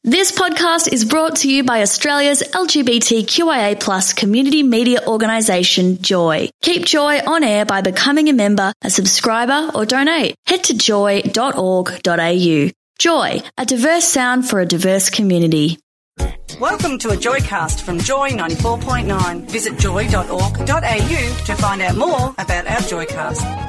This podcast is brought to you by Australia's LGBTQIA+ community media organisation, Joy. Keep Joy on air by becoming a member, a subscriber or donate. Head to joy.org.au. Joy, a diverse sound for a diverse community. Welcome to a Joycast from Joy 94.9. Visit joy.org.au to find out more about our Joycast.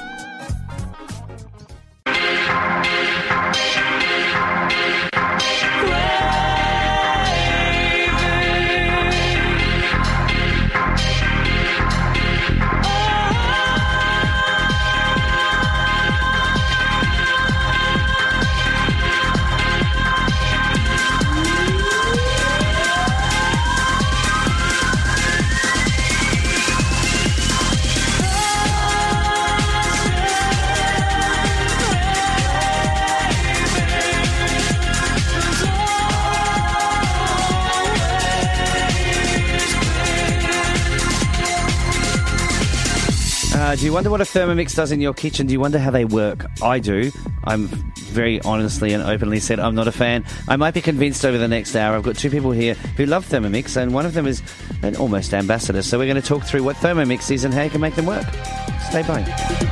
Do you wonder what a Thermomix does in your kitchen? Do you wonder how they work? I do. I'm very honestly and openly said I'm not a fan. I might be convinced over the next hour. I've got two people here who love Thermomix, and one of them is an almost ambassador. So we're going to talk through what Thermomix is and how you can make them work. Stay by.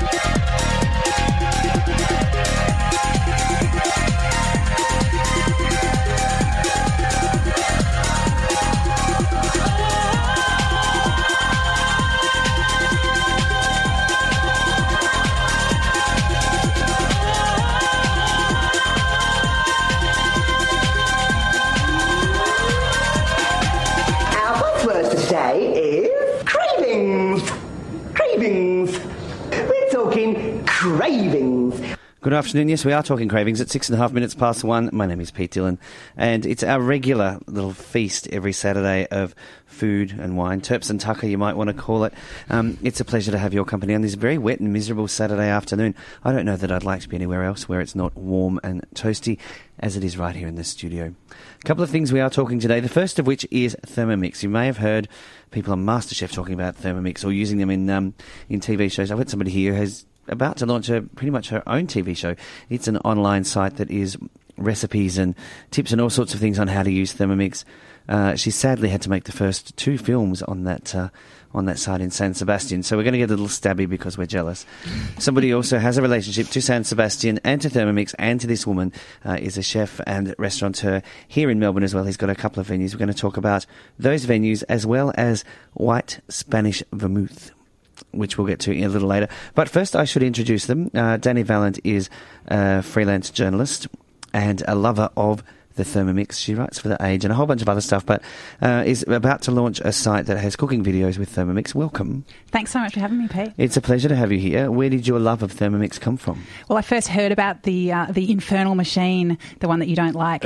Cravings. Good afternoon. Yes, we are talking cravings at 1:06 My name is Pete Dillon, and it's our regular little feast every Saturday of food and wine. Terps and Tucker, you might want to call it. It's a pleasure to have your company on this very wet and miserable Saturday afternoon. I don't know that I'd like to be anywhere else where it's not warm and toasty as it is right here in the studio. A couple of things we are talking today, the first of which is Thermomix. You may have heard people on MasterChef talking about Thermomix or using them in TV shows. I've got somebody here who's about to launch pretty much her own TV show. It's an online site that is recipes and tips and all sorts of things on how to use Thermomix. She sadly had to make the first two films on that site in San Sebastian, so we're going to get a little stabby because we're jealous. Somebody also has a relationship to San Sebastian and to Thermomix and to this woman, is a chef and restaurateur here in Melbourne as well. He's got a couple of venues. We're going to talk about those venues as well as white Spanish vermouth, which we'll get to a little later. But first, I should introduce them. Danny Valent is a freelance journalist and a lover of the Thermomix. She writes for The Age and a whole bunch of other stuff, but is about to launch a site that has cooking videos with Thermomix. Welcome. Thanks so much for having me, Pete. It's a pleasure to have you here. Where did your love of Thermomix come from? Well, I first heard about the infernal machine, the one that you don't like,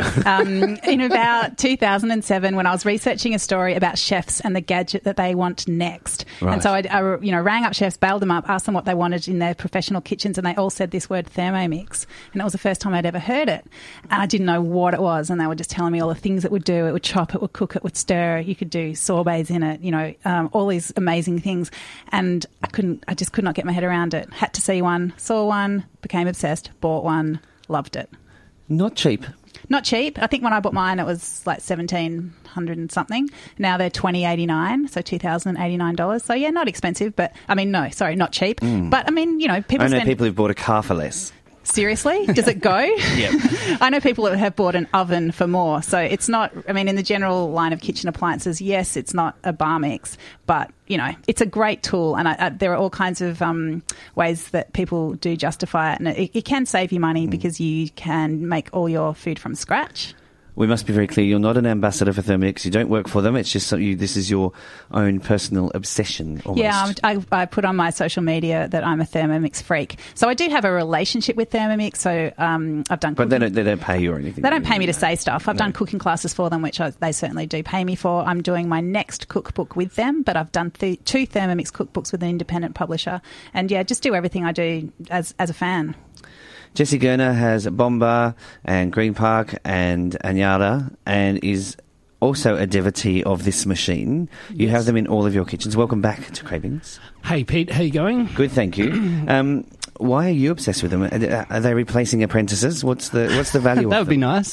in about 2007 when I was researching a story about chefs and the gadget that they want next. Right. And so I rang up chefs, bailed them up, asked them what they wanted in their professional kitchens, and they all said this word Thermomix. And it was the first time I'd ever heard it. And I didn't know what it was. And they were just telling me all the things it would do. It would chop, it would cook, it would stir. You could do sorbets in it, all these amazing things. And I just could not get my head around it. Had to see one, saw one, became obsessed, bought one, loved it. Not cheap. Not cheap. I think when I bought mine, it was like $1,700 and something. Now they're $2,089, so $2,089. So yeah, not expensive, but not cheap. But I mean, people. I know people who've bought a car for less. Seriously? Does it go? Yep. I know people that have bought an oven for more. So it's not, in the general line of kitchen appliances, yes, it's not a Barmix, but, it's a great tool. And there are all kinds of ways that people do justify it. And it can save you money because you can make all your food from scratch. We must be very clear, you're not an ambassador for Thermomix. You don't work for them. It's just this is your own personal obsession almost. Yeah, I put on my social media that I'm a Thermomix freak. So I do have a relationship with Thermomix. So I've done cooking. But they don't pay you or anything? They don't pay me to say stuff. I've done cooking classes for them, which they certainly do pay me for. I'm doing my next cookbook with them, but I've done two Thermomix cookbooks with an independent publisher. And yeah, just do everything I do as a fan. Jessie Gerner has Bomba and Green Park and Anyada and is also a devotee of this machine. You have them in all of your kitchens. Welcome back to Cravings. Hey, Pete. How you going? Good, thank you. Why are you obsessed with them? Are they replacing apprentices? What's the value of them? That would be nice.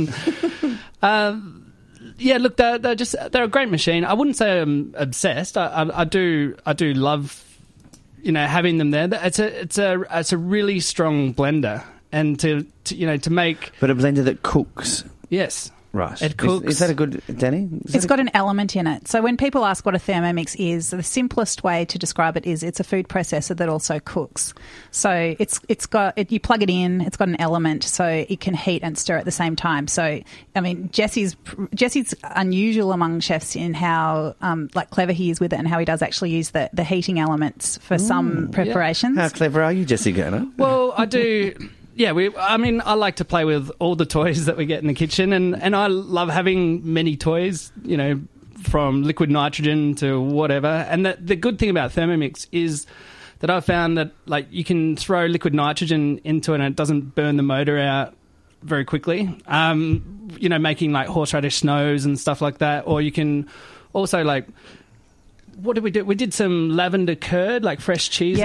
Yeah, look, they're a great machine. I wouldn't say I'm obsessed. I do love, having them there. It's a really strong blender, and to make. But a blender that cooks. Yes. Right. It cooks. Is that a good, Danny? It's got an element in it. So when people ask what a Thermomix is, the simplest way to describe it is it's a food processor that also cooks. So it's got you plug it in. It's got an element, so it can heat and stir at the same time. So I mean, Jesse's unusual among chefs in how clever he is with it, and how he does actually use the heating elements for some preparations. How clever are you, Jesse Gerner? Well, I do. Yeah, I like to play with all the toys that we get in the kitchen, and I love having many toys, from liquid nitrogen to whatever. And the good thing about Thermomix is that I've found that, you can throw liquid nitrogen into it and it doesn't burn the motor out very quickly, making, horseradish snows and stuff like that. Or you can also, what did we do? We did some lavender curd, fresh cheeses.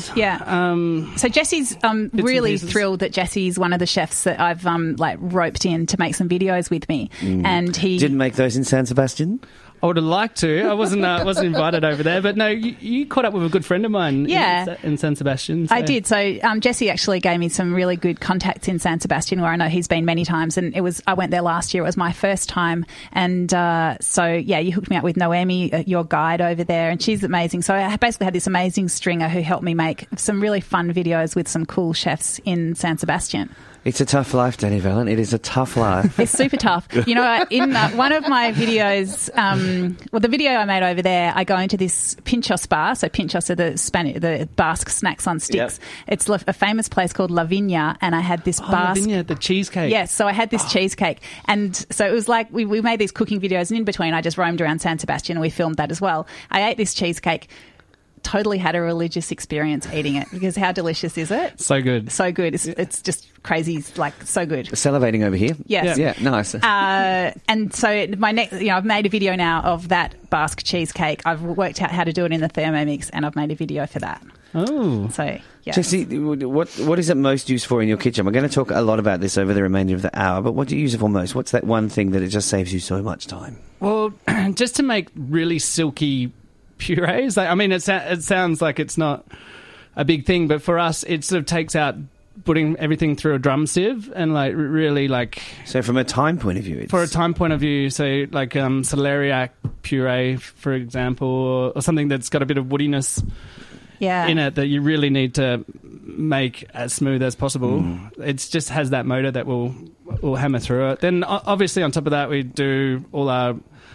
Yeah. So Jesse's really thrilled that Jesse's one of the chefs that I've roped in to make some videos with me, and he didn't make those in San Sebastian. I would have liked to. I wasn't invited over there, but no, you caught up with a good friend of mine. In San Sebastian. So. I did. So Jesse actually gave me some really good contacts in San Sebastian, where I know he's been many times, and I went there last year. It was my first time, and you hooked me up with Noemi, your guide over there, and she's amazing. So I basically had this amazing stringer who helped me make some really fun videos with some cool chefs in San Sebastian. It's a tough life, Danny Vallon. It is a tough life. It's super tough. In one of my videos, the video I made over there, I go into this Pinchos bar. So Pinchos are the Basque snacks on sticks. Yep. It's a famous place called La Viña, and I had this Basque... La Viña, the cheesecake. Yes, so I had this cheesecake. And so it was we made these cooking videos, and in between I just roamed around San Sebastian and we filmed that as well. I ate this cheesecake. Totally had a religious experience eating it, because how delicious is it? So good. So good. It's just crazy, so good. Salivating over here. Yes. Yeah, nice. And so my next, I've made a video now of that Basque cheesecake. I've worked out how to do it in the Thermomix, and I've made a video for that. Oh. So, yeah. Jesse, what is it most used for in your kitchen? We're going to talk a lot about this over the remainder of the hour, but what do you use it for most? What's that one thing that it just saves you so much time? Well, just to make really silky purees. It sounds like it's not a big thing, but for us, it sort of takes out putting everything through a drum sieve and really. So from a time point of view, for a time point of view, so celeriac puree, for example, or something that's got a bit of woodiness in it that you really need to make as smooth as possible. It just has that motor that will hammer through it. Then obviously on top of that, we do all our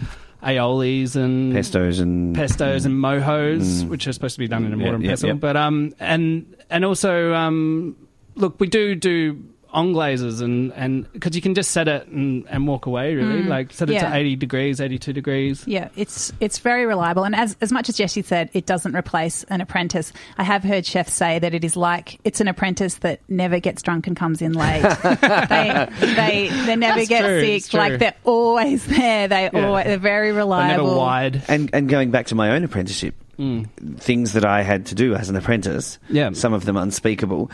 aiolis and pestos and mohos, which are supposed to be done in a mortar and pestle. But and also look, we do anglaises and because you can just set it and walk away, really. Set it to 80 degrees, 82 degrees. Yeah, it's very reliable. And as much as Jessie said, it doesn't replace an apprentice. I have heard chefs say that it's an apprentice that never gets drunk and comes in late. they never get sick. They're always there. They're very reliable. They're never wide. And going back to my own apprenticeship, things that I had to do as an apprentice, some of them unspeakable,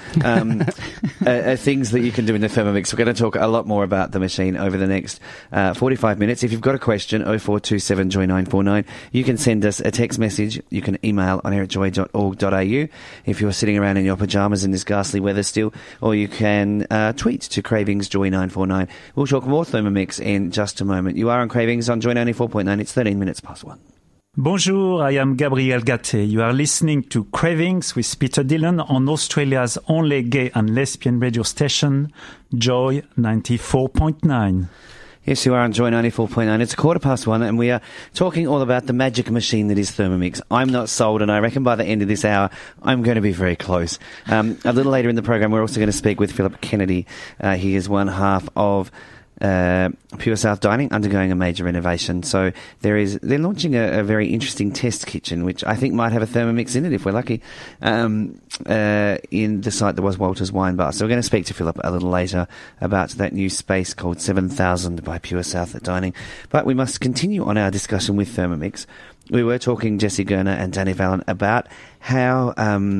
are things that you can do in the Thermomix. We're going to talk a lot more about the machine over the next 45 minutes. If you've got a question, 0427 Joy 949, you can send us a text message. You can email on air@joy.org.au if you're sitting around in your pyjamas in this ghastly weather still, or you can tweet to Cravings Joy 949. We'll talk more Thermomix in just a moment. You are on Cravings on Joy 94.9. It's 13 minutes past 1. Bonjour, I am Gabriel Gatte. You are listening to Cravings with Peter Dillon on Australia's only gay and lesbian radio station, Joy 94.9. Yes, you are on Joy 94.9. It's 1:15, and we are talking all about the magic machine that is Thermomix. I'm not sold, and I reckon by the end of this hour, I'm going to be very close. A little later in the program, we're also going to speak with Philip Kennedy. He is one half of Pure South Dining, undergoing a major renovation. So they're launching a very interesting test kitchen, which I think might have a Thermomix in it if we're lucky, in the site that was Walter's Wine Bar. So we're going to speak to Philip a little later about that new space called 7000 by Pure South Dining. But we must continue on our discussion with Thermomix. We were talking, Jesse Gerner and Danny Vallon, about how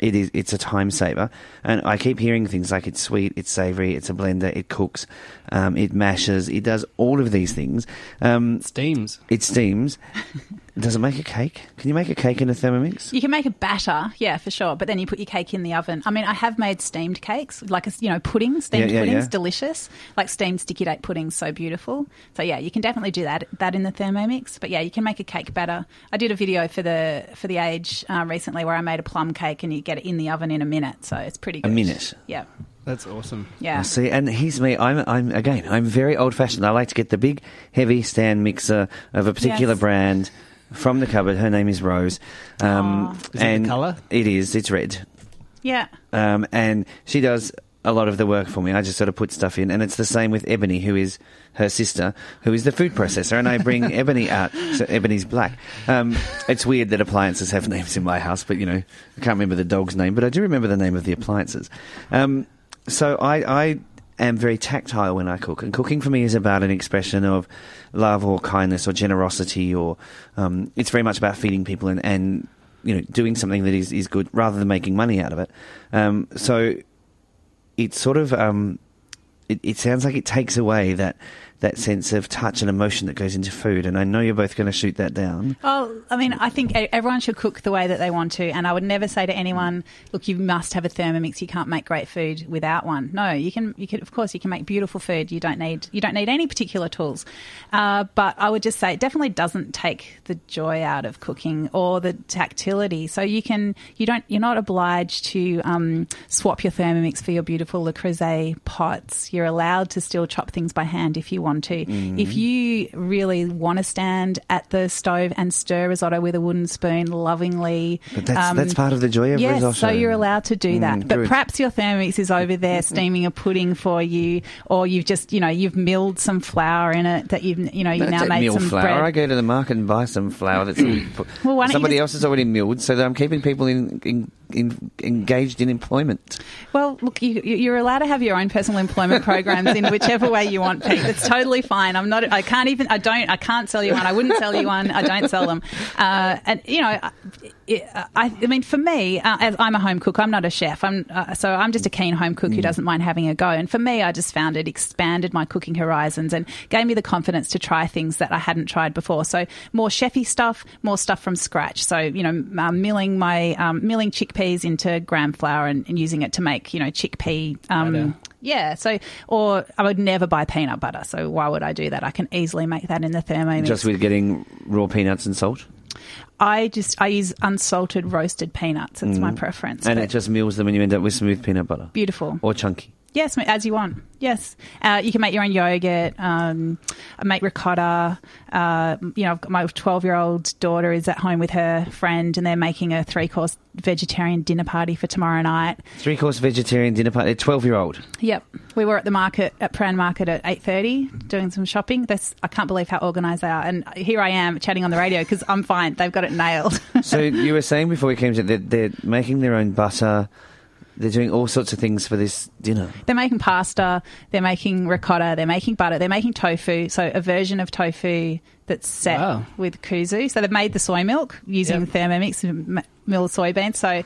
It's a time saver, and I keep hearing things like it's sweet, it's savoury, it's a blender, it cooks, it mashes, it does all of these things. Steams. It steams. Does it make a cake? Can you make a cake in a Thermomix? You can make a batter, yeah, for sure. But then you put your cake in the oven. I mean, I have made steamed cakes, like puddings, steamed puddings, delicious. Like steamed sticky date puddings, so beautiful. So yeah, you can definitely do that in the Thermomix. But yeah, you can make a cake batter. I did a video for the Age recently where I made a plum cake, and you get it in the oven in a minute. So it's pretty good. A minute. Yeah. That's awesome. Yeah. See, and here's me. I'm very old-fashioned. I like to get the big, heavy stand mixer of a particular brand from the cupboard. Her name is Rose. Is it the colour? It is. It's red. Yeah. And she does a lot of the work for me. I just sort of put stuff in. And it's the same with Ebony, who is her sister, who is the food processor. And I bring Ebony out. So Ebony's black. It's weird that appliances have names in my house, but, I can't remember the dog's name. But I do remember the name of the appliances. So I am very tactile when I cook. And cooking for me is about an expression of love or kindness or generosity, or it's very much about feeding people and doing something that is good rather than making money out of it. So it's sort of it sounds like it takes away that sense of touch and emotion that goes into food, and I know you're both going to shoot that down. Oh, I mean, I think everyone should cook the way that they want to, and I would never say to anyone, look, you must have a Thermomix, you can't make great food without one. No, you can of course you can make beautiful food. You don't need any particular tools. But I would just say it definitely doesn't take the joy out of cooking or the tactility. So you're not obliged to swap your Thermomix for your beautiful Le Creuset pots. You're allowed to still chop things by hand if you want to. If you really want to stand at the stove and stir risotto with a wooden spoon lovingly, but that's part of the joy of risotto. Yes, so you're allowed to do that. But perhaps your Thermomix is over there steaming a pudding for you, or you've just you've milled some flour in it that you now made some flour. bread. I go to the market and buy some flour that's somebody else has already milled, so that I'm keeping people engaged in employment. Well, look, you're allowed to have your own personal employment programs in whichever way you want, Pete. It's totally fine. I can't sell you one. I wouldn't sell you one. I don't sell them. And I mean, for me, as I'm a home cook, I'm not a chef. So I'm just a keen home cook who doesn't mind having a go. And for me, I just found it expanded my cooking horizons and gave me the confidence to try things that I hadn't tried before. So more chefy stuff, more stuff from scratch. So milling chickpeas into gram flour and using it to make chickpea. Yeah, so, or I would never buy peanut butter, so why would I do that? I can easily make that in the Thermomix. Just with getting raw peanuts and salt? I use unsalted roasted peanuts. It's my preference. And it just mills them and you end up with smooth peanut butter? Beautiful. Or chunky? Yes, as you want. Yes. You can make your own yogurt, make ricotta. My 12-year-old daughter is at home with her friend and they're making a 3-course vegetarian dinner party for tomorrow night. 3-course vegetarian dinner party, 12-year-old? Yep. We were at the market, at Prahran Market at 8:30 doing some shopping. I can't believe how organised they are. And here I am chatting on the radio because I'm fine. They've got it nailed. So you were saying before we came to that they're making their own butter. They're doing all sorts of things for this dinner. They're making pasta, they're making ricotta, they're making butter, they're making tofu, so a version of tofu that's set with kuzu. So they've made the soy milk using Thermomix, milled soybeans. So,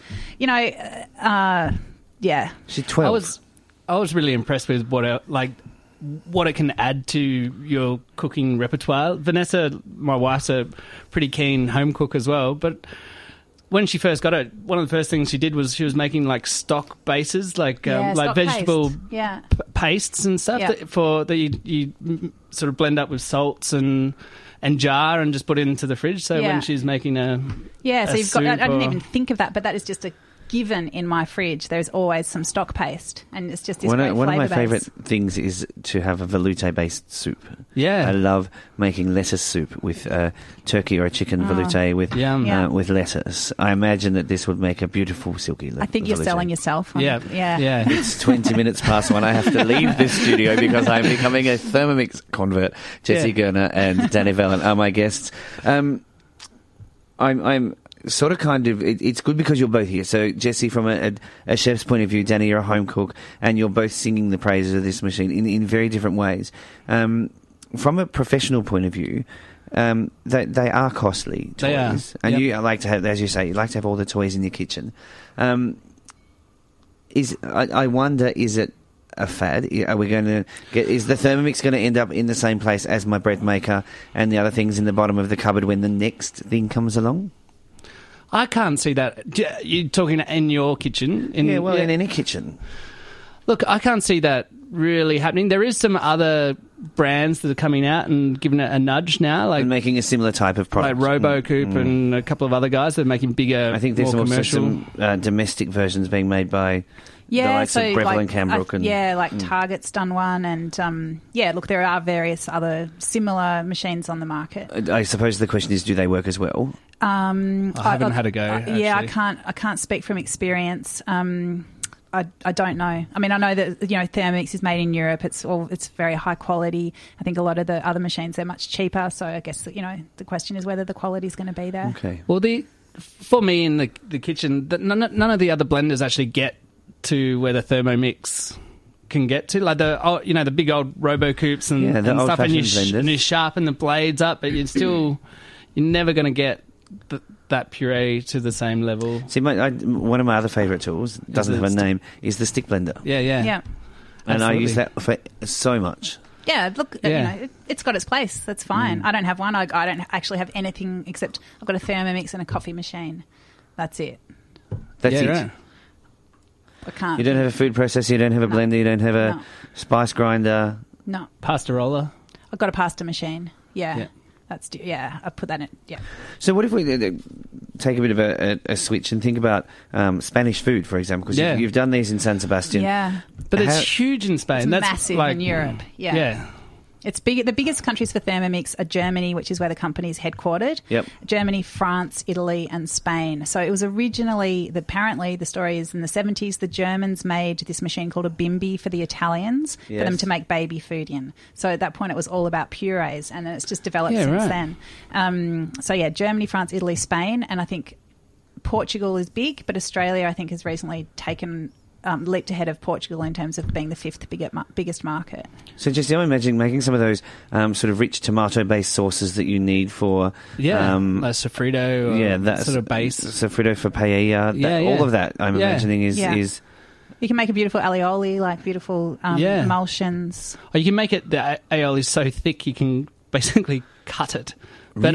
yeah. She's 12. I was really impressed with what it can add to your cooking repertoire. Vanessa, my wife's a pretty keen home cook as well, but when she first got it, one of the first things she did was she was making stock bases, like vegetable pastes and stuff that you sort of blend up with salts and jar and just put it into the fridge. So when she's making so you've got. I didn't even think of that, but that is just a given in my fridge. There's always some stock paste, and it's just this great one of my flavour favourite things is to have a velouté-based soup. Yeah, I love making lettuce soup with turkey or a chicken velouté with lettuce. I imagine that this would make a beautiful silky. I think you're selling yourself. Yeah. It's 20 minutes past one. I have to leave this studio because I'm becoming a Thermomix convert. Jessie Gerner and Danny Vellon are my guests. I'm sort of kind of, it's good because you're both here. So, Jessie, from a chef's point of view, Danny, you're a home cook, and you're both singing the praises of this machine in very different ways. From a professional point of view, they are costly toys. They are. And you like to have, as you say, you like to have all the toys in your kitchen. I wonder, is it a fad? Are we going to get? Is the Thermomix going to end up in the same place as my bread maker and the other things in the bottom of the cupboard when the next thing comes along? I can't see that. You're talking in your kitchen? In any kitchen. Look, I can't see that really happening. There is some other brands that are coming out and giving it a nudge now, like and making a similar type of product, like RoboCoop and a couple of other guys that are making bigger. I think there's more also commercial. some domestic versions being made by the likes of Breville and Cambrook. Target's done one, and look, there are various other similar machines on the market. I suppose the question is, do they work as well? I haven't had a go. I can't speak from experience. I don't know. I mean, I know that Thermomix is made in Europe. It's very high quality. I think a lot of the other machines, they're much cheaper. So I guess the question is whether the quality is going to be there. Okay. Well, for me in the kitchen, none of the other blenders actually get to where the Thermomix can get to, like the big old RoboCoops and stuff, and you sharpen the blades up, but you're never going to get that puree to the same level. See, one of my other favourite tools, doesn't have a name, is the stick blender. Yeah. And absolutely. I use that for so much. Yeah, look, it's got its place. That's fine. I don't have one. I don't actually have anything except I've got a Thermomix and a coffee machine. That's it. That's it. Right. I can't. You don't have a food processor, you don't have a blender, you don't have a spice grinder. No. Pasta roller. I've got a pasta machine. Yeah. I put that in. Yeah. So what if we take a bit of a switch and think about Spanish food, for example? Because you've done these in San Sebastian. Yeah. But it's huge in Spain. It's massive in Europe. Yeah. It's big. The biggest countries for Thermomix are Germany, which is where the company is headquartered. Yep. Germany, France, Italy, and Spain. So it was originally, apparently, the story is in the 70s, the Germans made this machine called a bimby for the Italians for them to make baby food in. So at that point, it was all about purees, and it's just developed since then. Germany, France, Italy, Spain, and I think Portugal is big, but Australia, I think, has recently taken leaped ahead of Portugal in terms of being the fifth biggest market. So just imagining making some of those sort of rich tomato-based sauces that you need for... a sofrito that sort of base. Sofrito for paella. All of that, I'm imagining, is... You can make a beautiful aioli, like beautiful emulsions. Or you can make it... The aioli is so thick you can basically cut it. But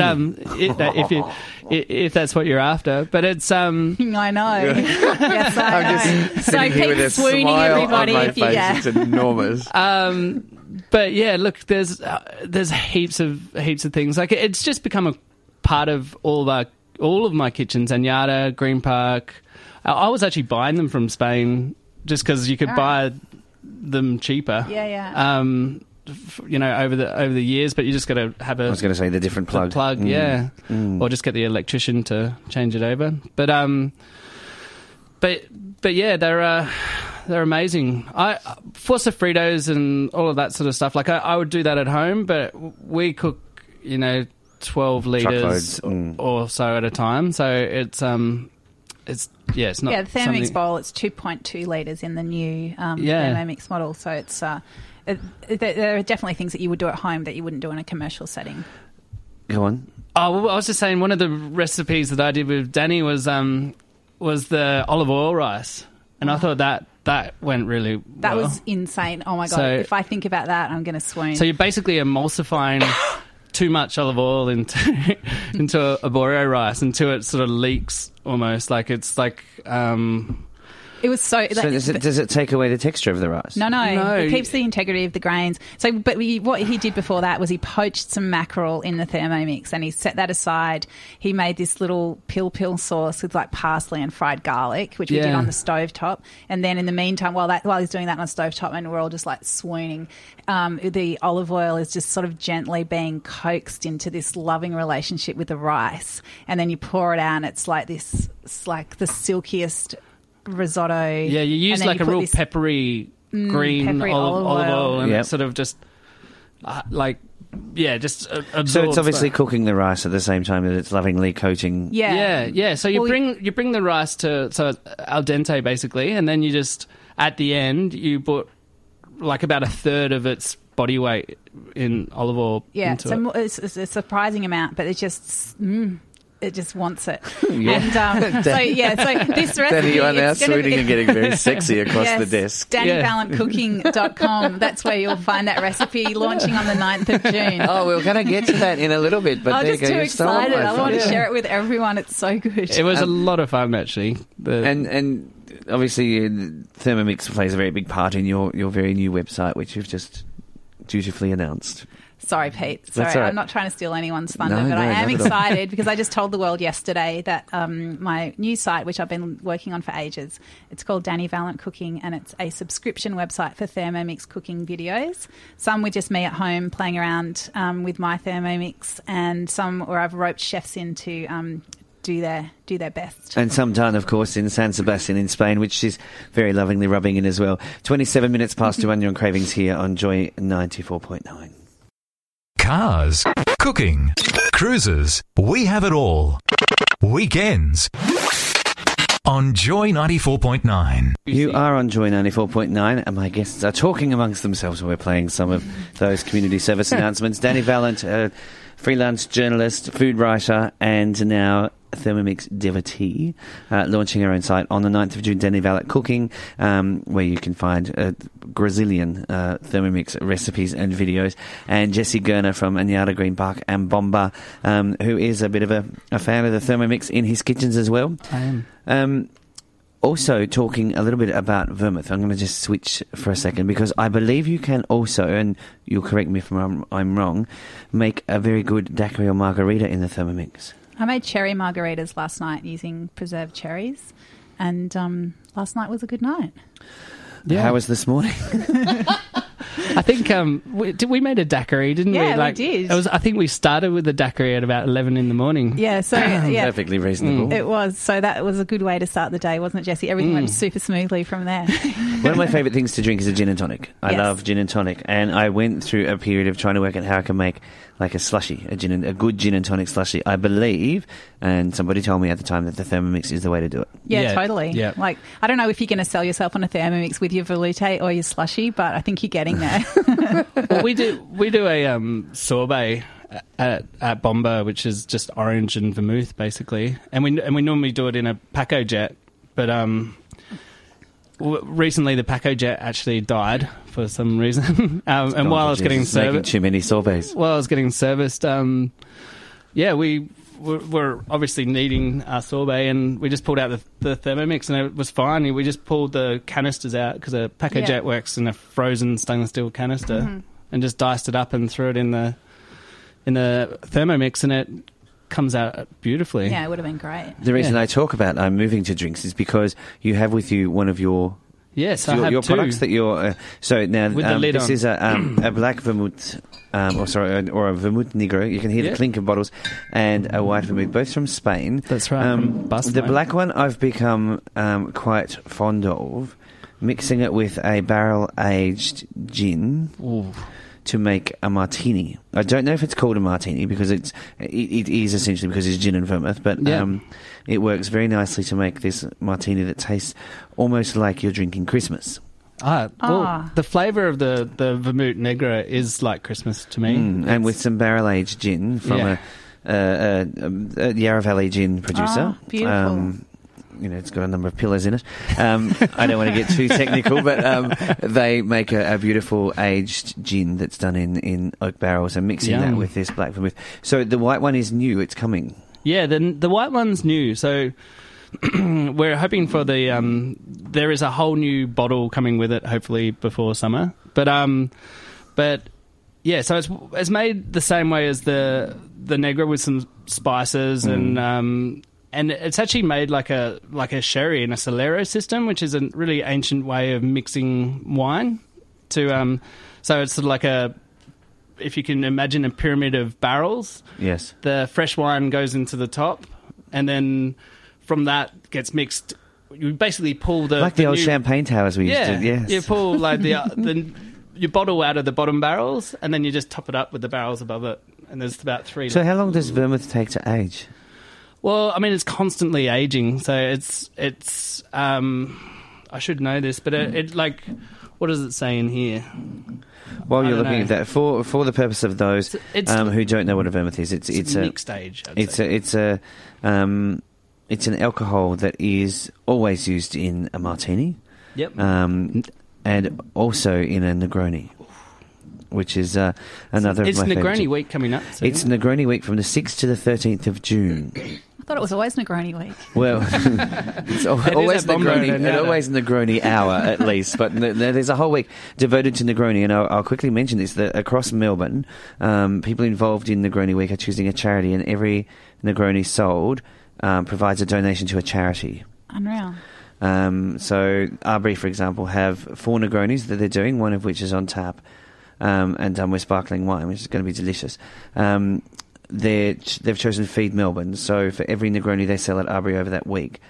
if that's what you're after, but it's I know. Yes, I know. I'm just sitting here with a smile everybody on my face. It's enormous. But yeah, look, there's heaps of things. Like it's just become a part of all of my kitchens. Anyata, Green Park. I was actually buying them from Spain just because you could buy them cheaper. Yeah. Over the years, but you just got to have a... I was going to say the different plug. Or just get the electrician to change it over. But yeah, they're amazing. For sofritos and all of that sort of stuff, like I would do that at home, but we cook, 12 litres or so at a time. So it's not... the Thermomix bowl, it's 2.2 litres in the new Thermomix model, so it's... there are definitely things that you would do at home that you wouldn't do in a commercial setting. Go on. Oh, well, I was just saying one of the recipes that I did with Danny was the olive oil rice, and I thought that went really well. That was insane. Oh my God. So, if I think about that, I'm going to swoon. So you're basically emulsifying too much olive oil into a arborio rice until it sort of leaks almost. Like it's like... It was so... does it take away the texture of the rice? No. It keeps the integrity of the grains. So, but what he did before that was he poached some mackerel in the Thermomix and he set that aside. He made this little pill sauce with like parsley and fried garlic, which we did on the stovetop. And then in the meantime, while he's doing that on the stovetop, and we're all just like swooning, the olive oil is just sort of gently being coaxed into this loving relationship with the rice. And then you pour it out and it's like the silkiest... risotto. Yeah, you use like a real peppery green olive oil and it's sort of just just absorbs. So it's obviously cooking the rice at the same time that it's lovingly coating. Yeah. So you bring the rice to al dente basically, and then you just at the end you put like about a third of its body weight in olive oil. Yeah, so it's a surprising amount, but it's just it just wants it. Yeah. And so this recipe... Danny, you are now swooning and getting very sexy across yes, the desk. DannyValentCooking.com. That's where you'll find that recipe, launching on the 9th of June. Oh, we're going to get to that in a little bit. But I'm there just you go. too You stole my excited. I thunder. want to share it with everyone. It's so good. It was a lot of fun, actually. And obviously, Thermomix plays a very big part in your very new website, which you've just dutifully announced. Sorry, Pete. That's Sorry, all right. I'm not trying to steal anyone's thunder, No, but I am not at all. excited because I just told the world yesterday that my new site, which I've been working on for ages, it's called Danny Valent Cooking, and it's a subscription website for Thermomix cooking videos. Some with just me at home playing around with my Thermomix, and some where I've roped chefs in to do their best. And some done, of course, in San Sebastian in Spain, which she's very lovingly rubbing in as well. 27 minutes past 2 on Cravings here on Joy 94.9. Cars, cooking, cruises, we have it all. Weekends on Joy 94.9. You are on Joy 94.9, and my guests are talking amongst themselves while we're playing some of those community service announcements. Danny Valent, freelance journalist, food writer, and now Thermomix devotee, launching her own site on the 9th of June, Danny Valent Cooking, where you can find Brazilian Thermomix recipes and videos. And Jesse Gerner from Anyata Green Park and Bomba, who is a bit of a fan of the Thermomix in his kitchens as well. I am. Also talking a little bit about vermouth. I'm going to just switch for a second because I believe you can also, and you'll correct me if I'm wrong, make a very good daiquiri or margarita in the Thermomix. I made cherry margaritas last night using preserved cherries, and last night was a good night. Yeah. How was this morning? I think we made a daiquiri, didn't we? Yeah, we did. I think we started with the daiquiri at about 11 in the morning. Yeah, so yeah, Perfectly reasonable. it was. So that was a good way to start the day, wasn't it, Jesse? Everything went super smoothly from there. One of my favourite things to drink is a gin and tonic. I Yes. love gin and tonic, and I went through a period of trying to work out how I can make like a slushy, a good gin and tonic slushy. I believe, and somebody told me at the time that the Thermomix is the way to do it. Yeah, Yeah, totally. yeah. Like, I don't know if you're going to sell yourself on a Thermomix with your velouté or your slushy, but I think you're getting there. Well, we do a sorbet at Bomba, which is just orange and vermouth basically, and we normally do it in a Paco Jet, but recently the Paco Jet actually died for some reason, and while I was getting making serviced, too many sorbets. while I was getting serviced, we were obviously needing our sorbet, and we just pulled out the Thermomix, and it was fine. We just pulled the canisters out because a Paco Yeah. Jet works in a frozen stainless steel canister, and just diced it up and threw it in the Thermomix, and it comes out beautifully. Yeah, it would have been great. The reason Yeah. I talk about moving to drinks is because you have with you one of your Yes, I have your two. products that you're. So now With the lid this on. is a black vermouth, or a vermouth negro. You can hear Yeah. the clink of bottles, and a white vermouth, both from Spain. That's right, from Barcelona. The black one I've become quite fond of, mixing it with a barrel aged gin. Ooh. To make a martini. I don't know if it's called a martini because it is essentially because it's gin and vermouth, but Yeah. it works very nicely to make this martini that tastes almost like you're drinking Christmas. The flavour of the vermouth negra is like Christmas to me. And with some barrel aged gin from a Yarra Valley gin producer. Oh, beautiful. It's got a number of pillars in it. I don't want to get too technical, but they make a beautiful aged gin that's done in oak barrels, and mixing that Yum. with this black vermouth. So the white one is new; it's coming. Yeah, the white one's new, so we're hoping for there is a whole new bottle coming with it, hopefully before summer. But yeah, so it's made the same way as the Negra with some spices and it's actually made like a sherry in a Solero system, which is a really ancient way of mixing wine. So it's sort of like if you can imagine a pyramid of barrels. Yes. The fresh wine goes into the top, and then from that gets mixed. You basically pull the old new, champagne towers we used to. Yes. You pull like your bottle out of the bottom barrels, and then you just top it up with the barrels above it. And there's about 3. So how long does vermouth take to age? Well, I mean, it's constantly aging, so it's. I should know this, but it like what does it say in here? While you're looking at that, for the purpose of those who don't know what a vermouth is, it's a mixed age. It's an alcohol that is always used in a martini. Yep. And also in a Negroni, which is another. It's of my Negroni favourite. week coming up. So It's Negroni week from the 6th to the 13th of June. I thought it was always Negroni week. Well, it's always Negroni, and always Negroni hour at least. But there's a whole week devoted to Negroni, and I'll quickly mention this: that across Melbourne, people involved in Negroni week are choosing a charity, and every Negroni sold provides a donation to a charity. Unreal. So Arbury, for example, have 4 Negronis that they're doing, one of which is on tap and done with sparkling wine, which is going to be delicious. They've chosen Feed Melbourne, so for every Negroni they sell at Arbury over that week,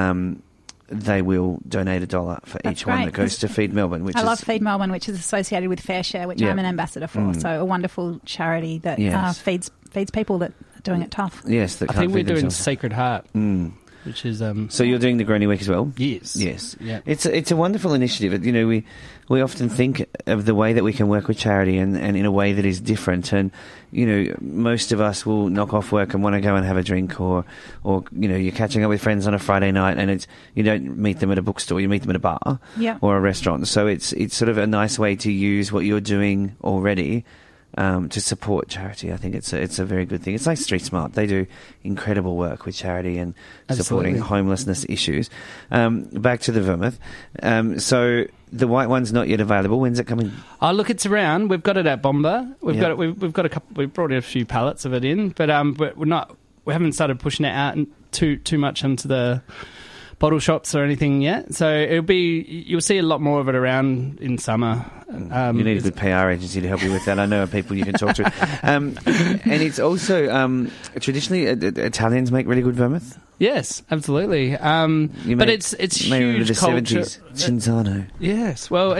they will donate $1 for each one that goes to Feed Melbourne. Which I love Feed Melbourne, which is associated with FareShare, which I'm an ambassador for. So a wonderful charity that feeds people that are doing it tough. Yes, I think we're doing Sacred Heart. Which is so you're doing Negroni week as well? Yes. Yeah. It's a wonderful initiative. You know, we often think of the way that we can work with charity and in a way that is different. And you know, most of us will knock off work and want to go and have a drink, or you know, you're catching up with friends on a Friday night, and you don't meet them at a bookstore, you meet them at a bar or a restaurant. So it's sort of a nice way to use what you're doing already. To support charity. I think it's a very good thing. It's like Street Smart. They do incredible work with charity and supporting homelessness issues. Back to the vermouth. So the white one's not yet available. When's it coming? Oh, look, it's around. We've got it at Bomba. We've got a couple. We've brought in a few pallets of it in, but we haven't started pushing it out too much into the bottle shops or anything yet. So you'll see a lot more of it around in summer. You need a good PR agency to help you with that. I know people you can talk to. And it's also traditionally Italians make really good vermouth. Yes, absolutely. But it's huge the culture. 70s, Cinzano. Yes, well,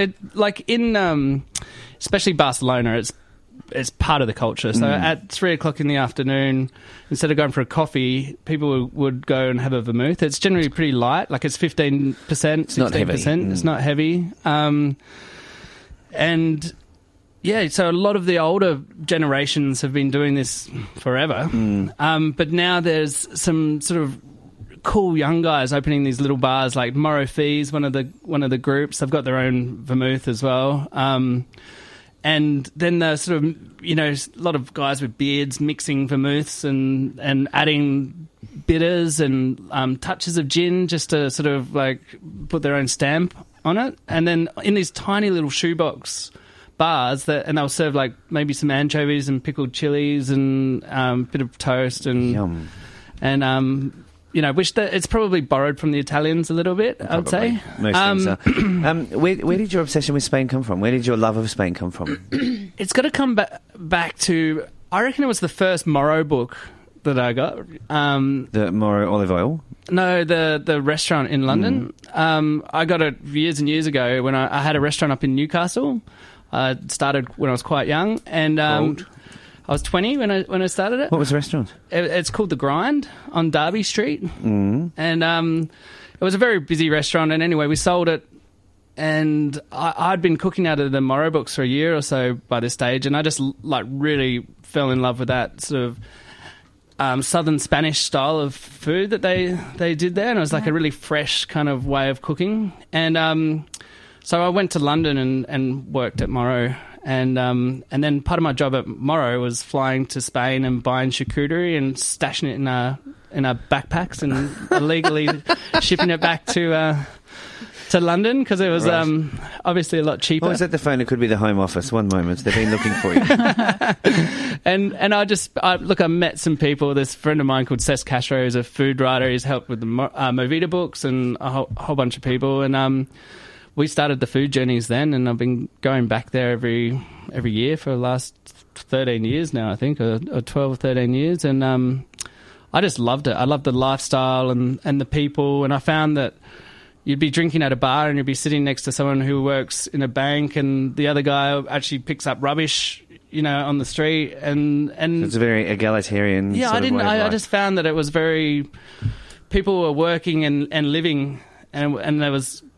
in especially Barcelona, it's part of the culture. So at 3:00 in the afternoon, instead of going for a coffee, people would go and have a vermouth. It's generally pretty light, like it's 15%, 16%. It's not heavy. And yeah, so a lot of the older generations have been doing this forever. But now there's some sort of cool young guys opening these little bars, like Morrow Fees, one of the groups. They've got their own vermouth as well. And then the sort of, you know, a lot of guys with beards mixing vermouths and adding bitters and touches of gin just to sort of like put their own stamp on it. And then in these tiny little shoebox bars and they'll serve like maybe some anchovies and pickled chilies and a bit of toast and Yum. And you know, it's probably borrowed from the Italians a little bit, I would say. Most things are. Where did your obsession with Spain come from? Where did your love of Spain come from? It's got to come back to, I reckon it was the first Morrow book that I got. The Morrow olive oil? No, the restaurant in London. I got it years and years ago when I had a restaurant up in Newcastle. I started when I was quite young, and I was 20 when I started it. What was the restaurant? It's called The Grind on Derby Street. And it was a very busy restaurant. And anyway, we sold it. And I'd been cooking out of the Morrow books for a year or so by this stage. And I just like really fell in love with that sort of southern Spanish style of food that they did there. And it was like a really fresh kind of way of cooking. And so I went to London and worked at Morrow. And then part of my job at Morrow was flying to Spain and buying charcuterie and stashing it in our backpacks and illegally shipping it back to London because it was obviously a lot cheaper. Or is that the phone? It could be the Home Office. One moment, they've been looking for you. and I met some people. This friend of mine called Cesc Castro is a food writer. He's helped with the Movida books and a whole bunch of people. And we started the food journeys then, and I've been going back there every year for the last 13 years now, I think, or 12 or 13 years. And I just loved it. I loved the lifestyle and the people. And I found that you'd be drinking at a bar and you'd be sitting next to someone who works in a bank, and the other guy actually picks up rubbish, you know, on the street. And so it's a very egalitarian. Yeah, sort of way of life. I just found that it was very. People were working and living, and there was.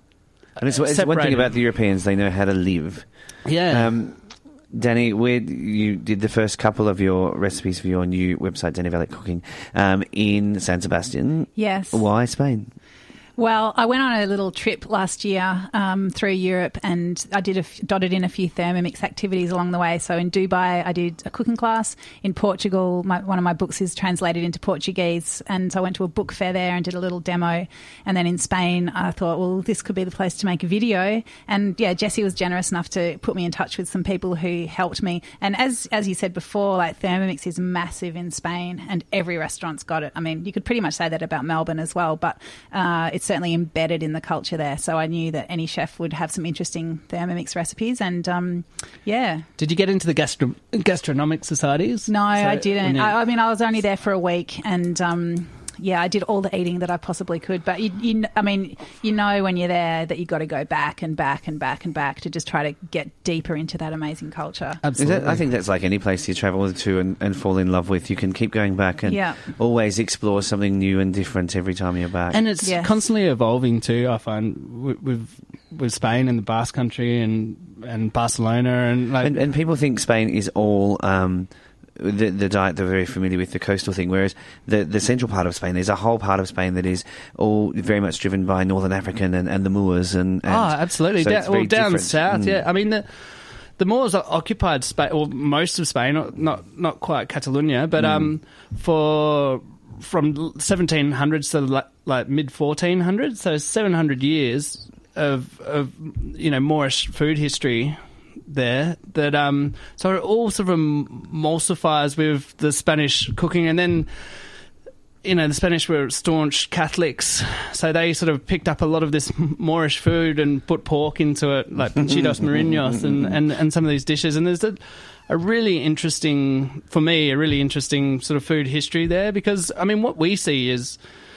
And it's one thing about the Europeans, they know how to live. Yeah. Danny, you did the first couple of your recipes for your new website, Danny Valette Cooking, in San Sebastian. Yes. Why Spain? Well, I went on a little trip last year through Europe, and I dotted in a few Thermomix activities along the way. So in Dubai, I did a cooking class. In Portugal, one of my books is translated into Portuguese, and so I went to a book fair there and did a little demo. And then in Spain, I thought, well, this could be the place to make a video. And yeah, Jessie was generous enough to put me in touch with some people who helped me. And as you said before, like Thermomix is massive in Spain, and every restaurant's got it. I mean, you could pretty much say that about Melbourne as well, but it's certainly embedded in the culture there. So I knew that any chef would have some interesting Thermomix recipes. And yeah. Did you get into the gastronomic societies? No, I didn't. I mean, I was only there for a week, and I did all the eating that I possibly could. But you know when you're there that you got to go back and back and back and back to just try to get deeper into that amazing culture. Absolutely. I think that's like any place you travel to and fall in love with. You can keep going back and always explore something new and different every time you're back. And it's constantly evolving too, I find, with Spain and the Basque Country and Barcelona. And people think Spain is all... The diet they're very familiar with, the coastal thing, whereas the central part of Spain, there's a whole part of Spain that is all very much driven by Northern African and the Moors. And absolutely. So down south, yeah. I mean, the Moors occupied Spain, or most of Spain, not quite Catalonia, but from 1700s to like mid 1400s, so 700 years of Moorish food history there, that so it all sort of emulsifies with the Spanish cooking. And then the Spanish were staunch Catholics, so they sort of picked up a lot of this Moorish food and put pork into it, like Panchitos Merinos and some of these dishes. And there's a really interesting sort of food history there, because I mean what we see as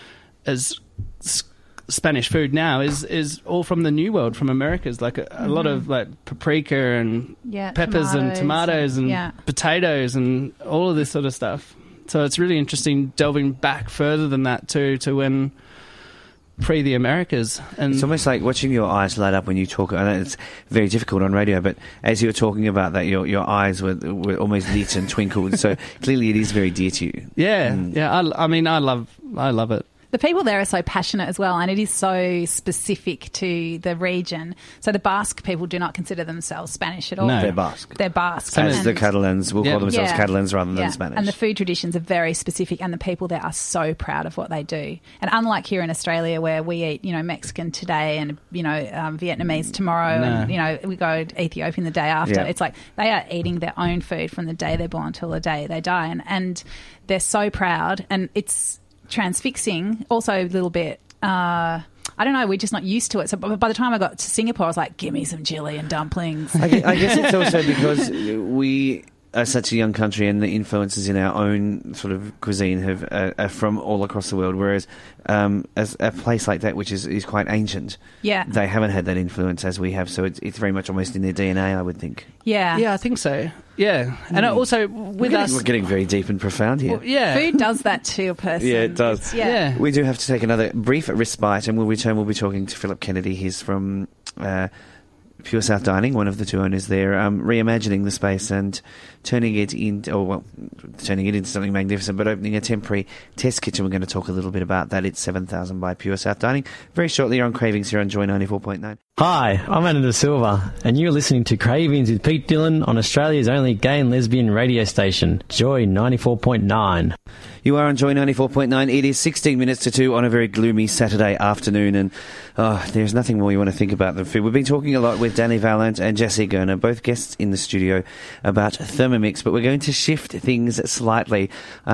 Spanish food now is all from the New World, from Americas, like a lot of like paprika and peppers and tomatoes and potatoes and all of this sort of stuff. So it's really interesting delving back further than that too, to when pre the Americas. And it's almost like watching your eyes light up when you talk. I know it's very difficult on radio, but as you were talking about that, your eyes were almost lit and twinkled. So clearly it is very dear to you. Yeah, I mean, I love it. The people there are so passionate as well, and it is so specific to the region. So the Basque people do not consider themselves Spanish at all. No, they're Basque. They're Basque. As the Catalans will call themselves Catalans rather than Spanish. And the food traditions are very specific, and the people there are so proud of what they do. And unlike here in Australia, where we eat, Mexican today and, Vietnamese tomorrow, and, we go to Ethiopian the day after, it's like they are eating their own food from the day they're born till the day they die. And they're so proud, and it's transfixing, also a little bit, I don't know, we're just not used to it. So by the time I got to Singapore, I was like, give me some chili and dumplings. I guess it's also because we are such a young country, and the influences in our own sort of cuisine are from all across the world, whereas as a place like that, which is quite ancient, they haven't had that influence as we have, so it's very much almost in their DNA, I would think. Yeah, I think so. Yeah, and also we're getting very deep and profound here. Well, food does that to a person. Yeah, it does. We do have to take another brief respite, and we'll return. We'll be talking to Philip Kennedy. He's from Pure South Dining, one of the two owners there, reimagining the space and turning it into something magnificent, but opening a temporary test kitchen. We're going to talk a little bit about that. It's 7,000 by Pure South Dining. Very shortly on Cravings here on Joy 94.9. Hi, I'm Anna De Silva, and you're listening to Cravings with Pete Dillon on Australia's only gay and lesbian radio station, Joy 94.9. You are on Joy 94.9. It is 16 minutes to 2 on a very gloomy Saturday afternoon, and there's nothing more you want to think about than food. We've been talking a lot with Danny Valette and Jessie Gerner, both guests in the studio, about Thermomix, but we're going to shift things slightly.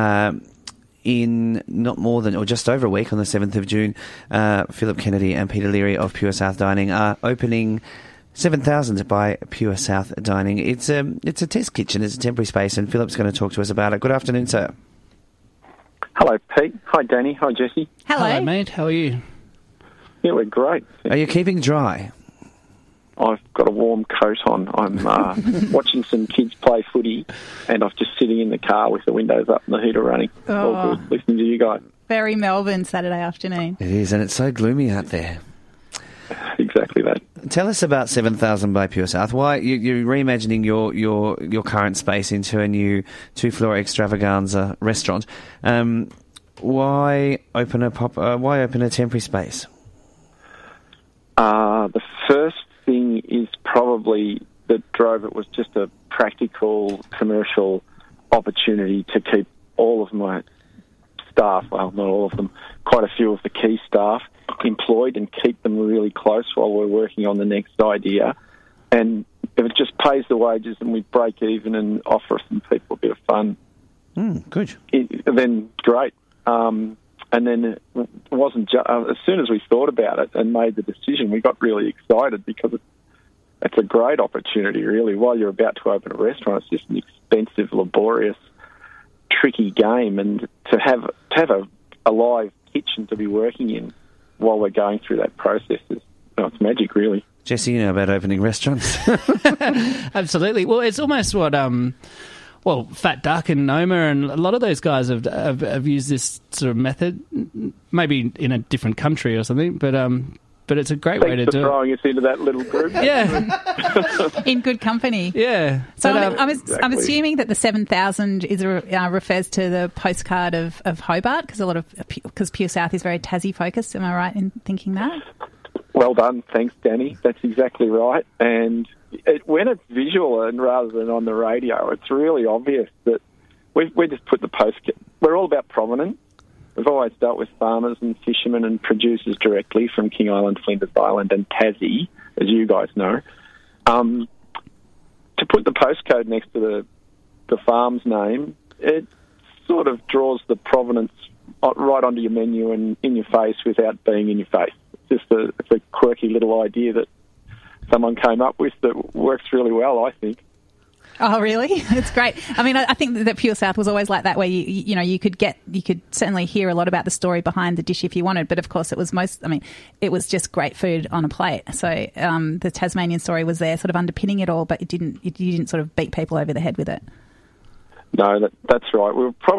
In not more than, or just over a week, on the 7th of June, Philip Kennedy and Peter Leary of Pure South Dining are opening 7,000 by Pure South Dining. It's a test kitchen, it's a temporary space, and Philip's going to talk to us about it. Good afternoon, sir. Hello, Pete. Hi, Danny. Hi, Jessie. Hello, mate. How are you? Yeah, we're great. Are you keeping dry? I've got a warm coat on. I'm watching some kids play footy, and I'm just sitting in the car with the windows up and the heater running. All good, listening to you guys. Very Melbourne Saturday afternoon. It is, and it's so gloomy out there. exactly that. Tell us about 7,000 by Pure South. Why you're reimagining your current space into a new 2-floor extravaganza restaurant? Why open a temporary space? The first thing is probably that drove it was just a practical commercial opportunity to keep all of my staff, well, not all of them, quite a few of the key staff employed and keep them really close while we're working on the next idea. And if it just pays the wages and we break even and offer some people a bit of fun, good. Then great. And then it wasn't as soon as we thought about it and made the decision, we got really excited because it's a great opportunity, really. While you're about to open a restaurant, it's just an expensive, laborious, tricky game, and to have a live kitchen to be working in while we're going through that process it's magic, really. Jesse, you know about opening restaurants. Absolutely. Well, it's almost what Fat Duck and Noma and a lot of those guys have used this sort of method, maybe in a different country or something, but it's a great way to do it. Thanks for throwing us into that little group. Yeah. In good company. Yeah. So I'm assuming that the 7,000 refers to the postcard of Hobart, because Pure South is very Tassie focused. Am I right in thinking that? Well done. Thanks, Danny. That's exactly right. And when it's visual and rather than on the radio, it's really obvious that we just put the postcard. We're all about provenance. We've always dealt with farmers and fishermen and producers directly from King Island, Flinders Island and Tassie, as you guys know. To put the postcode next to the farm's name, it sort of draws the provenance right onto your menu and in your face without being in your face. It's a quirky little idea that someone came up with that works really well, I think. Oh, really? It's great. I mean, I think that Pure South was always like that, where you could certainly hear a lot about the story behind the dish if you wanted, but of course it was just great food on a plate. So the Tasmanian story was there, sort of underpinning it all, but you didn't sort of beat people over the head with it. No, that's right.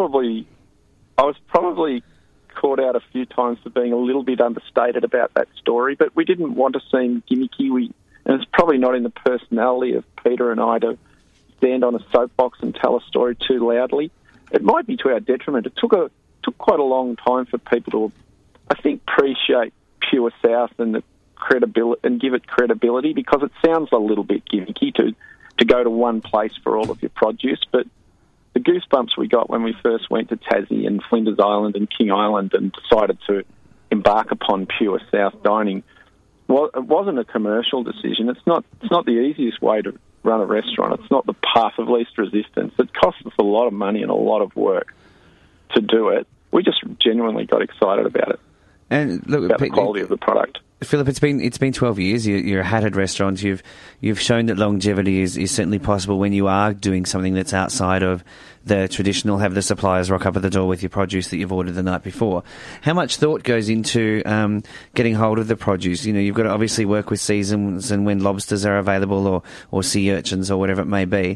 I was probably caught out a few times for being a little bit understated about that story, but we didn't want to seem gimmicky. And it's probably not in the personality of Peter and I to stand on a soapbox and tell a story too loudly. It might be to our detriment. It took quite a long time for people to, I think, appreciate Pure South and the credibility and give it credibility, because it sounds a little bit gimmicky to go to one place for all of your produce. But the goosebumps we got when we first went to Tassie and Flinders Island and King Island and decided to embark upon Pure South dining, well, it wasn't a commercial decision. It's not the easiest way to run a restaurant. It's not the path of least resistance. It costs us a lot of money and a lot of work to do it. We just genuinely got excited about it. And look, about the quality of the product. Philip, it's been 12 years. You're a hatted restaurant. You've shown that longevity is certainly possible when you are doing something that's outside of the traditional. Have the suppliers rock up at the door with your produce that you've ordered the night before. How much thought goes into getting hold of the produce? You know, you've got to obviously work with seasons and when lobsters are available or sea urchins or whatever it may be.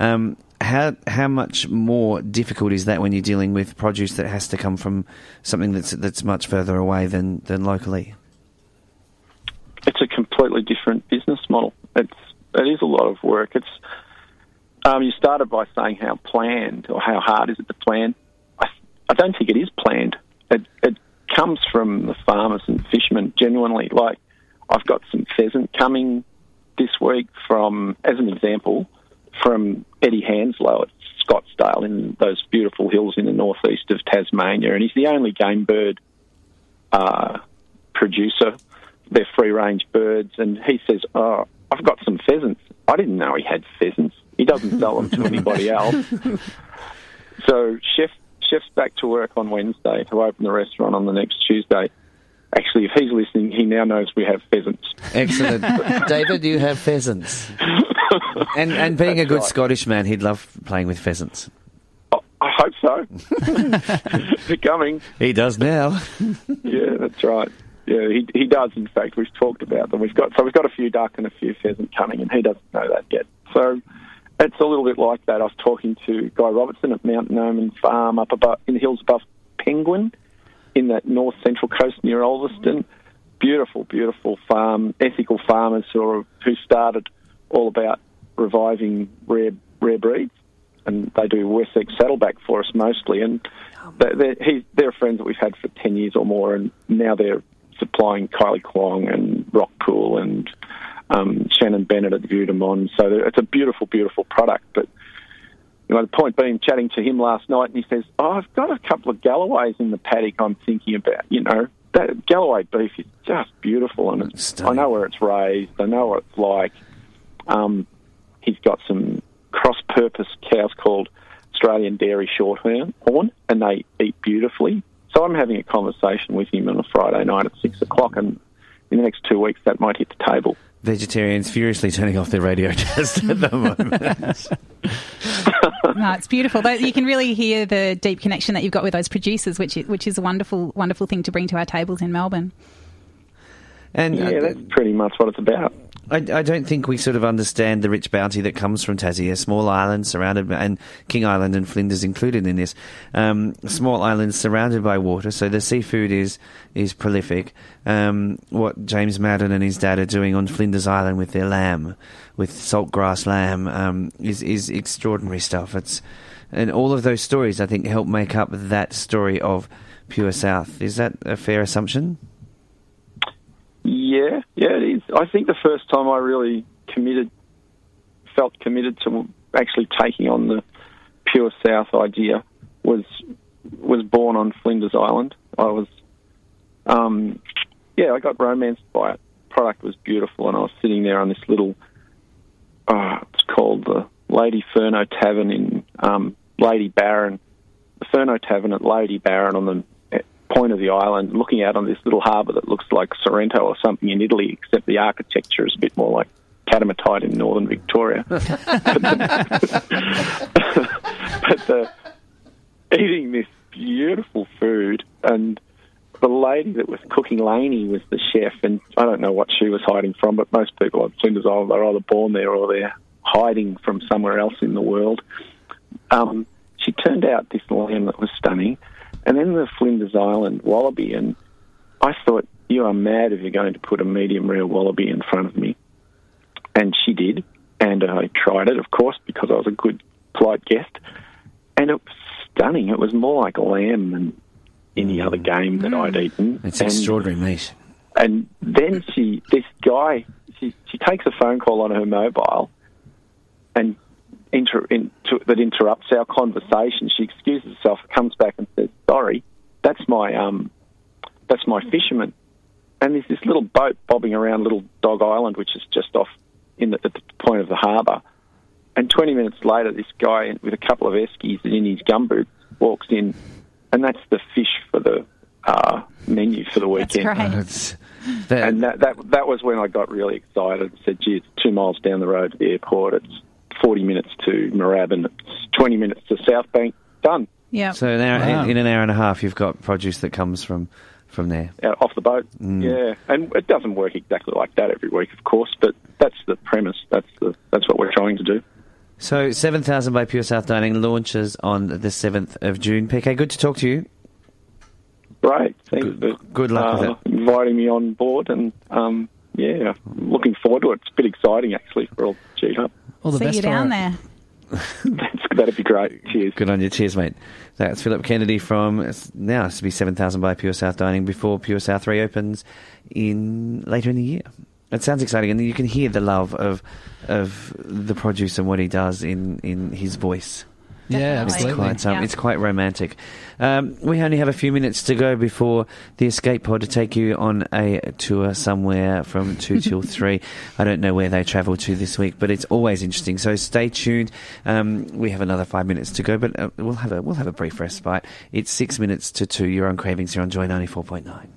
How much more difficult is that when you're dealing with produce that has to come from something that's much further away than locally? It's a completely different business model. It is a lot of work. You started by saying how planned or how hard is it to plan. I don't think it is planned. It comes from the farmers and fishermen, genuinely. Like, I've got some pheasant coming this week as an example, from Eddie Hanslow at Scottsdale in those beautiful hills in the northeast of Tasmania, and he's the only game bird producer. They're free-range birds, and he says, "Oh, I've got some pheasants." I didn't know he had pheasants. He doesn't sell them to anybody else. So chef's back to work on Wednesday to open the restaurant on the next Tuesday. Actually, if he's listening, he now knows we have pheasants. Excellent. David, you have pheasants. And being a good Scottish man, he'd love playing with pheasants. I hope so. They're coming. He does now. Yeah, that's right. Yeah, he does, in fact. We've talked about them. We've got a few duck and a few pheasant coming, and he doesn't know that yet. So it's a little bit like that. I was talking to Guy Robertson at Mount Noman Farm up above, in the hills above Penguin, in that north-central coast near Ulverston. beautiful, beautiful ethical farmers who started all about reviving rare breeds, and they do Wessex Saddleback for us mostly. And they're friends that we've had for 10 years or more, and now they're supplying Kylie Kwong and Rockpool and Shannon Bennett at Vue de Monde. So it's a beautiful, beautiful product. But the point being, chatting to him last night, and he says, I've got a couple of Galloways in the paddock I'm thinking about. That Galloway beef is just beautiful, and I know where it's raised. I know what it's like. He's got some cross-purpose cows called Australian Dairy Shorthorn, and they eat beautifully. So I'm having a conversation with him on a Friday night at 6 o'clock, and in the next 2 weeks that might hit the table. Vegetarians furiously turning off their radio just at the moment. No, it's beautiful. You can really hear the deep connection that you've got with those producers, which is a wonderful, wonderful thing to bring to our tables in Melbourne. And that's pretty much what it's about. I don't think we sort of understand the rich bounty that comes from Tassie, a small island surrounded by, and King Island and Flinders included in this, small islands surrounded by water, so the seafood is prolific. What James Madden and his dad are doing on Flinders Island with their lamb, with saltgrass lamb, is extraordinary stuff. And all of those stories, I think, help make up that story of Pure South. Is that a fair assumption? Yeah, it is. I think the first time I really felt committed to actually taking on the Pure South idea was born on Flinders Island. I got romanced by it. The product was beautiful, and I was sitting there on this little, it's called the Lady Furno Tavern in Lady Barron. The Furno Tavern at Lady Barron on the point of the island, looking out on this little harbour that looks like Sorrento or something in Italy, except the architecture is a bit more like Catamatite in northern Victoria. but eating this beautiful food, and the lady that was cooking, Lainey, was the chef, and I don't know what she was hiding from, but most people on Flinders Island are either born there or they're hiding from somewhere else in the world. She turned out this lamb that was stunning, and then the Flinders Island wallaby, and I thought, you are mad if you're going to put a medium rare wallaby in front of me. And she did, and I tried it, of course, because I was a good, polite guest, and it was stunning. It was more like a lamb than any other game that I'd eaten. It's extraordinary meat. And then she takes a phone call on her mobile, and that interrupts our conversation. She excuses herself, comes back and says, "Sorry, that's my fisherman." And there's this little boat bobbing around Little Dog Island, which is just off at the point of the harbour. And 20 minutes later, this guy with a couple of eskies in his gumboots walks in, and that's the fish for the menu for the weekend. That's great. And that was when I got really excited. I said, "Gee, it's 2 miles down the road to the airport. It's 40 minutes to Moorabbin. It's 20 minutes to South Bank. Done." Yeah. So in an hour and a half, you've got produce that comes from there. Off the boat, yeah. And it doesn't work exactly like that every week, of course, but that's the premise. That's what we're trying to do. So 7,000 by Pure South Dining launches on the 7th of June. PK, good to talk to you. Great. Thanks good luck with it. Inviting me on board, and looking forward to it. It's a bit exciting, actually, for all G Up. All the See best you down there. That'd be great. Cheers. Good on you. Cheers, mate. That's Philip Kennedy from now it's to be 7,000 by Pure South Dining before Pure South reopens later in the year. It sounds exciting, and you can hear the love of the produce and what he does in his voice. Yeah, absolutely. It's quite romantic. We only have a few minutes to go before the Escape Pod to take you on a tour somewhere from 2 till 3. I don't know where they travel to this week, but it's always interesting. So stay tuned. We have another 5 minutes to go, but we'll have a brief respite. It's 6 minutes to 2. You're on Cravings here on Joy 94.9.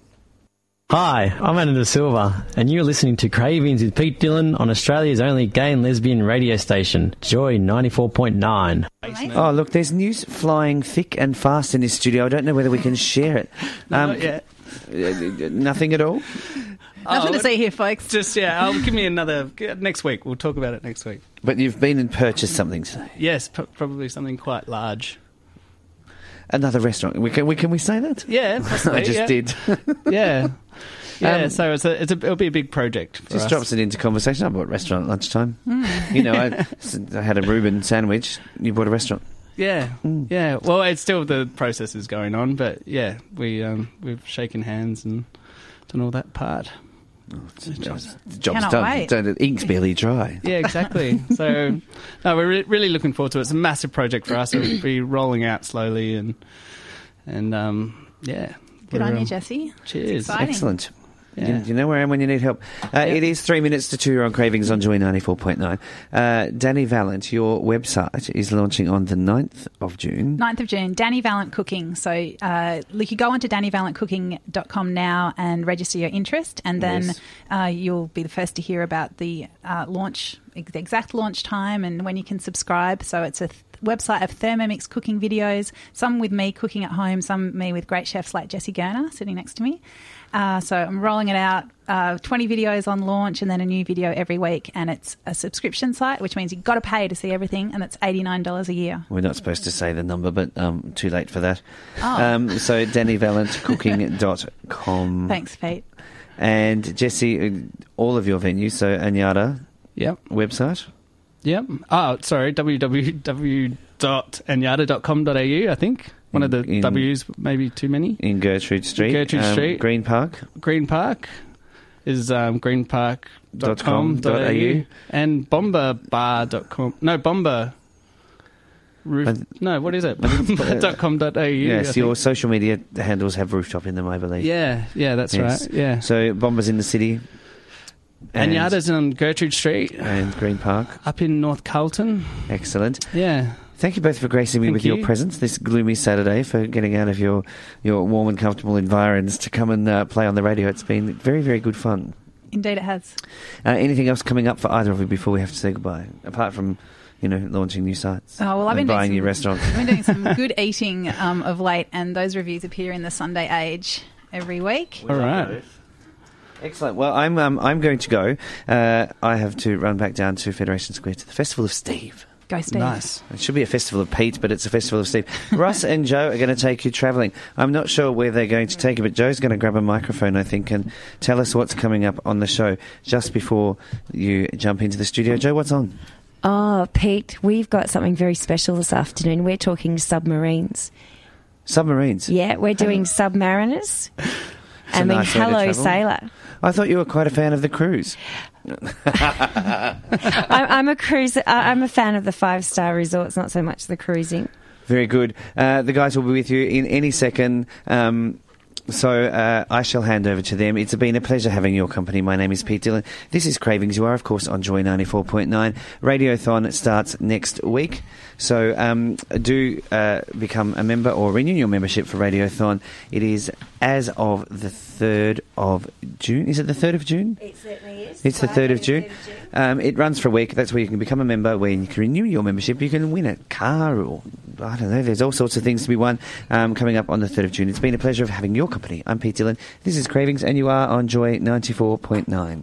Hi, I'm Anna De Silva, and you're listening to Cravings with Pete Dillon on Australia's only gay and lesbian radio station, Joy 94.9. Oh, look, there's news flying thick and fast in this studio. I don't know whether we can share it. Not yet. Nothing at all? Nothing to see here, folks. Just, give me another... Next week. We'll talk about it next week. But you've been and purchased something today? Yes, probably something quite large. Another restaurant. Can we say that? Yeah, possibly. I just did. Yeah. Yeah, so it'll be a big project for just us. Drops it into conversation. I bought a restaurant at lunchtime. You know, I had a Reuben sandwich. You bought a restaurant. Yeah, yeah. Well, it's still the process is going on, but yeah, we've shaken hands and done all that part. The job's Cannot done. wait. The ink's barely dry. Yeah, exactly. So, no, we're really looking forward to it. It's a massive project for us. It'll be rolling out slowly, and yeah. Good on you, Jesse. Cheers. Exciting. Excellent. Yeah. You know where I am when you need help. It is 3 minutes to 2 on Cravings on Joy 94.9. Danny Valent, your website is launching on the 9th of June. 9th of June, Danny Valent Cooking. So you go onto dannyvalentcooking.com now and register your interest, and then you'll be the first to hear about the launch, the exact launch time and when you can subscribe. So it's a website of Thermomix cooking videos, some with me cooking at home, some me with great chefs like Jessie Gerner sitting next to me. So I'm rolling it out, 20 videos on launch and then a new video every week. And it's a subscription site, which means you've got to pay to see everything, and it's $89 a year. We're not supposed to say the number, but too late for that. Oh. So dannyvalentcooking.com. Thanks, Pete. And Jessie, all of your venues, so Anyada website? Yep. Oh, sorry, www.anyada.com.au, I think. One of the W's, maybe too many. In Gertrude Street. Gertrude Street. Green Park. Green Park is greenpark.com.au. And bomberbar.com. No, bomber. No, what is it? .com.au. Yes, your social media handles have rooftop in them, I believe. Yeah, that's right. Yeah. So Bomber's in the city. Anyada's on Gertrude Street. And Green Park. Up in North Carlton. Excellent. Yeah. Thank you both for gracing me with your presence this gloomy Saturday, for getting out of your warm and comfortable environs to come and play on the radio. It's been very, very good fun. Indeed it has. Anything else coming up for either of you before we have to say goodbye, apart from launching new sites? Oh, well, I've been buying new restaurants. I've been doing some good eating of late, and those reviews appear in the Sunday Age every week. All right. Excellent. Well, I'm going to go. I have to run back down to Federation Square to the Festival of Steve. Go, Steve. Nice. It should be a Festival of Pete, but it's a Festival of Steve. Russ and Joe are going to take you travelling. I'm not sure where they're going to take you, but Joe's going to grab a microphone, I think, and tell us what's coming up on the show just before you jump into the studio. Joe, what's on? Oh, Pete, we've got something very special this afternoon. We're talking submarines. Submarines? Yeah, we're doing Submariners. I mean, nice hello, sailor. I thought you were quite a fan of the cruise. I'm a cruiser. I'm a fan of the 5-star resorts, not so much the cruising. Very good. The guys will be with you in any second. So I shall hand over to them. It's been a pleasure having your company. My name is Pete Dillon. This is Cravings. You are, of course, on Joy 94.9. Radiothon starts next week. So do become a member or renew your membership for Radiothon. It is as of the 3rd of June. Is it the 3rd of June? It certainly is. It's the 3rd of June. It runs for a week. That's where you can become a member, where you can renew your membership. You can win a car, or I don't know. There's all sorts of things to be won coming up on the 3rd of June. It's been a pleasure of having your company. I'm Pete Dillon. This is Cravings, and you are on Joy 94.9.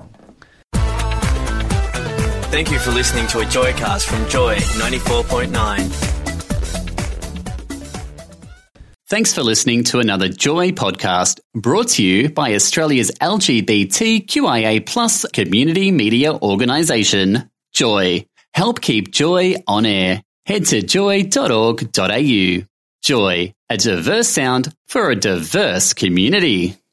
Thank you for listening to a Joycast from Joy 94.9. Thanks for listening to another Joy podcast, brought to you by Australia's LGBTQIA+ community media organisation, Joy. Help keep Joy on air. Head to joy.org.au. Joy, a diverse sound for a diverse community.